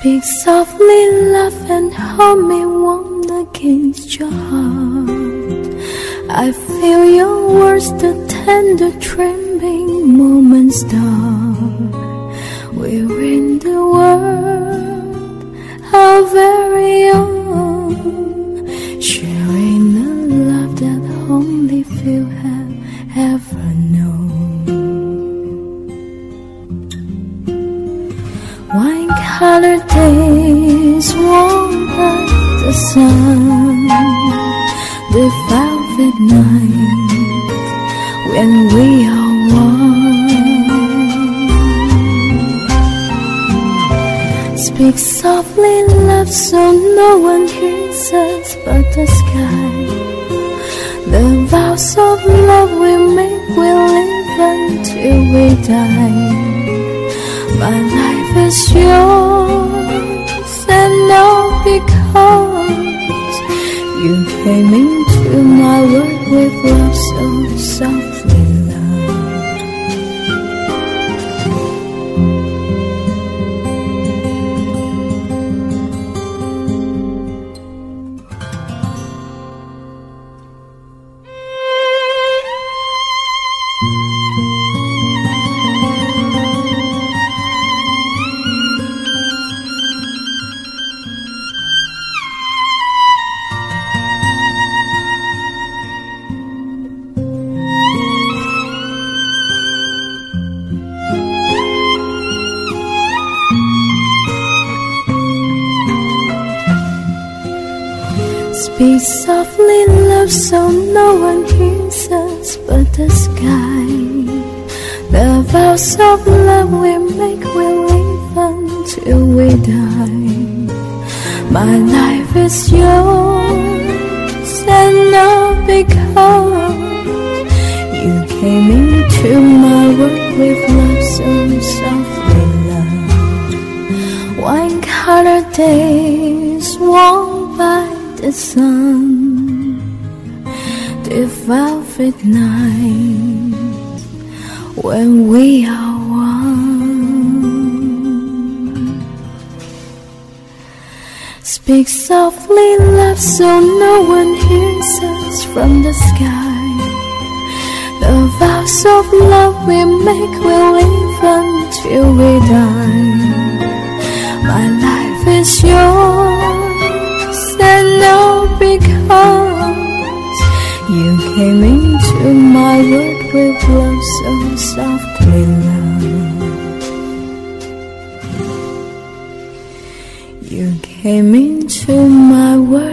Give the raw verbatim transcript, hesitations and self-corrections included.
Speak softly, love, and hold me warm against your heart. I feel your words, the tender trembling moments start. We're in the world, our very own, sharing a love that only few have ever known. Wine-colored days warmed by the sun, the velvet night when we are one. Speak softly, love, so no one hears us but the sky. The vows of love we make will live until we die. My life is yours, and all because you came into my world with love so softly, love. Speak softly, love, so no one hears us but the sky. The vows of love we make will live until we die. My life is yours, and all because you came into my world with love so softly, love. Wine-colored days warmed by the sun, the velvet night when we are one. Speak softly, love, so no one hears us from the sky. The vows of love we make will live until we die. My life is yours, and all because you came into my world with love so softly, love. You came into my world